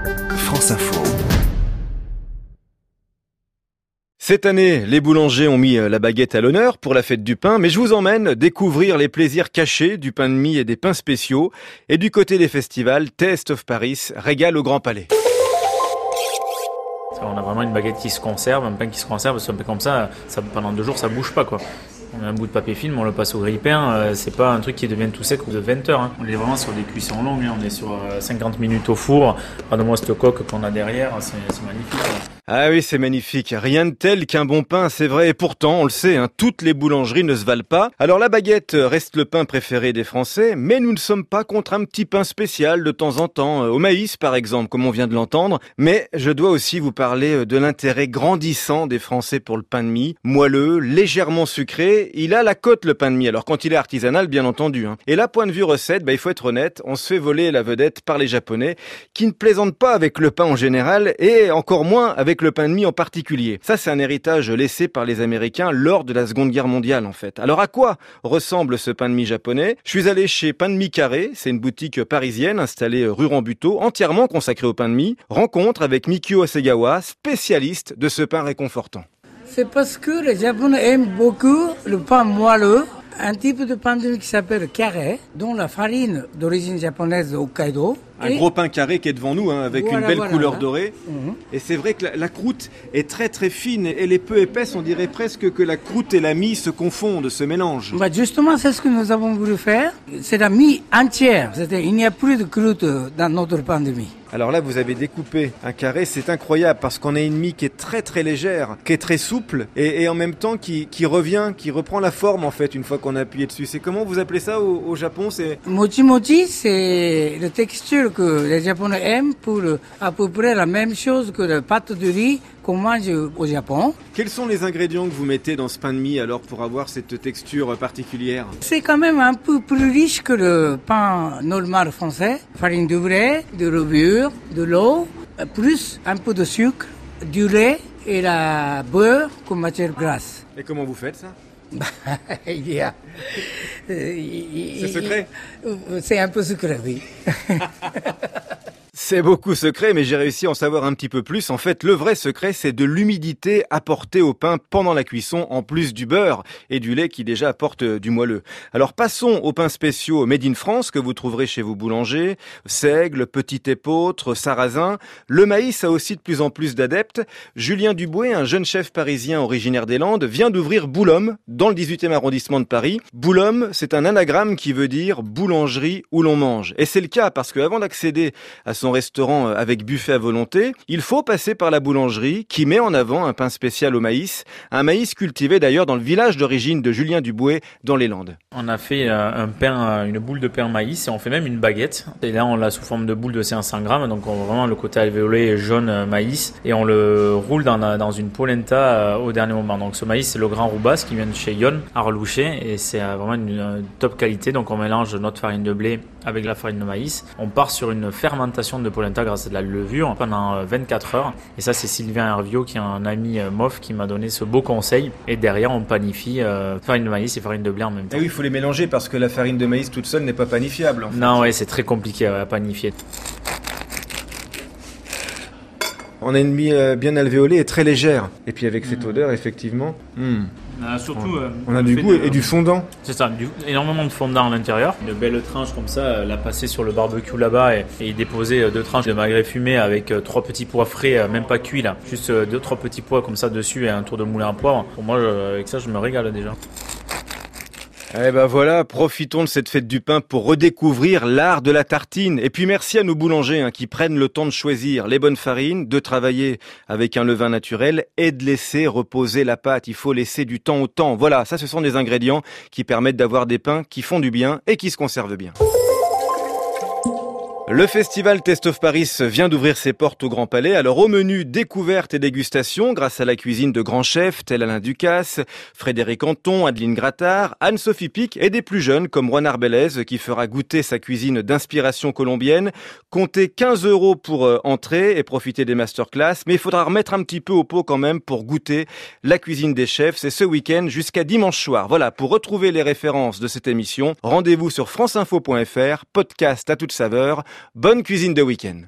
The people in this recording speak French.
France Info. Cette année, les boulangers ont mis la baguette à l'honneur pour la fête du pain, mais je vous emmène découvrir les plaisirs cachés du pain de mie et des pains spéciaux. Et du côté des festivals, Taste of Paris régale au Grand Palais. On a vraiment une baguette qui se conserve, un pain qui se conserve, parce qu'un peu comme ça, pendant 2 jours, ça bouge pas, quoi. On a un bout de papier film, on le passe au grille-pain, c'est pas un truc qui devient tout sec au bout de 20 heures. On est vraiment sur des cuissons longues, on est sur 50 minutes au four. Regardez-moi cette coque qu'on a derrière, c'est magnifique. Ah oui, c'est magnifique. Rien de tel qu'un bon pain, c'est vrai. Et pourtant, on le sait, toutes les boulangeries ne se valent pas. Alors la baguette reste le pain préféré des Français, mais nous ne sommes pas contre un petit pain spécial de temps en temps, au maïs par exemple, comme on vient de l'entendre. Mais je dois aussi vous parler de l'intérêt grandissant des Français pour le pain de mie. Moelleux, légèrement sucré, il a la cote le pain de mie. Alors quand il est artisanal, bien entendu. Et là, point de vue recette, il faut être honnête, on se fait voler la vedette par les Japonais, qui ne plaisantent pas avec le pain en général, et encore moins avec le pain de mie en particulier. Ça, c'est un héritage laissé par les Américains lors de la Seconde Guerre mondiale, en fait. Alors, à quoi ressemble ce pain de mie japonais? Je suis allé chez Pain de Mie Carré, c'est une boutique parisienne installée rue Rambuteau, entièrement consacrée au pain de mie. Rencontre avec Mikio Hasegawa, spécialiste de ce pain réconfortant. C'est parce que les Japonais aiment beaucoup le pain moelleux. Un type de pain de mie qui s'appelle carré, dont la farine d'origine japonaise de Hokkaido. Un gros pain carré qui est devant nous, avec une belle couleur dorée. Et c'est vrai que la croûte est très très fine et elle est peu épaisse. On dirait presque que la croûte et la mie se confondent, se mélangent. Justement, c'est ce que nous avons voulu faire. C'est la mie entière. Il n'y a plus de croûte dans notre pain de mie. Alors là, vous avez découpé un carré, c'est incroyable parce qu'on a une mie qui est très très légère, qui est très souple et en même temps qui reprend la forme en fait une fois qu'on a appuyé dessus. C'est comment vous appelez ça au Japon? C'est mochi mochi, c'est la texture que les Japonais aiment pour à peu près la même chose que la pâte de riz qu'on mange au Japon. Quels sont les ingrédients que vous mettez dans ce pain de mie alors pour avoir cette texture particulière? C'est quand même un peu plus riche que le pain normal français. Farine de blé, de levure, de l'eau, plus un peu de sucre, du lait et la beurre comme matière grasse. Et comment vous faites ça? C'est secret? C'est un peu secret, oui. C'est beaucoup secret, mais j'ai réussi à en savoir un petit peu plus. En fait, le vrai secret, c'est de l'humidité apportée au pain pendant la cuisson, en plus du beurre et du lait qui déjà apporte du moelleux. Alors passons aux pains spéciaux Made in France que vous trouverez chez vos boulangers. Seigle, petit épeautre, sarrasin. Le maïs a aussi de plus en plus d'adeptes. Julien Duboué, un jeune chef parisien originaire des Landes, vient d'ouvrir Boulhomme, dans le 18e arrondissement de Paris. Boulhomme, c'est un anagramme qui veut dire boulangerie où l'on mange. Et c'est le cas parce qu'avant d'accéder à son restaurant avec buffet à volonté, il faut passer par la boulangerie qui met en avant un pain spécial au maïs, un maïs cultivé d'ailleurs dans le village d'origine de Julien Duboué dans les Landes. On a fait une boule de pain maïs et on fait même une baguette. Et là, on l'a sous forme de boule de 500 grammes, donc on a vraiment le côté alvéolé jaune maïs et on le roule dans une polenta au dernier moment. Donc ce maïs, c'est le Grand Roubasse qui vient de chez Yon à Relouché et c'est vraiment une top qualité. Donc on mélange notre farine de blé avec la farine de maïs. On part sur une fermentation de polenta grâce à de la levure pendant 24 heures. Et ça, c'est Sylvain Herviot qui est un ami MOF qui m'a donné ce beau conseil. Et derrière, on panifie farine de maïs et farine de blé en même temps. Et oui, il faut les mélanger parce que la farine de maïs toute seule n'est pas panifiable. En fait. Non, ouais, c'est très compliqué à panifier. On a une mie bien alvéolée et très légère. Et puis avec cette odeur, effectivement... Surtout, on a du goût et du fondant. C'est ça, énormément de fondant à l'intérieur. Une belle tranche comme ça, la passer sur le barbecue là-bas et déposer 2 tranches de magret fumé avec 3 petits pois frais, même pas cuits là. Juste 2-3 petits pois comme ça dessus et un tour de moulin à poivre. Pour moi, avec ça, je me régale déjà. Eh ben voilà, profitons de cette fête du pain pour redécouvrir l'art de la tartine. Et puis merci à nos boulangers qui prennent le temps de choisir les bonnes farines, de travailler avec un levain naturel et de laisser reposer la pâte. Il faut laisser du temps au temps. Voilà, ça ce sont des ingrédients qui permettent d'avoir des pains qui font du bien et qui se conservent bien. Le festival Taste of Paris vient d'ouvrir ses portes au Grand Palais. Alors au menu, découverte et dégustation grâce à la cuisine de grands chefs tels Alain Ducasse, Frédéric Anton, Adeline Grattard, Anne-Sophie Pic et des plus jeunes comme Juan Arbelez qui fera goûter sa cuisine d'inspiration colombienne. Comptez 15 € pour entrer et profiter des masterclass. Mais il faudra remettre un petit peu au pot quand même pour goûter la cuisine des chefs. C'est ce week-end jusqu'à dimanche soir. Voilà, pour retrouver les références de cette émission, rendez-vous sur franceinfo.fr, podcast à toute saveur. Bonne cuisine de week-end.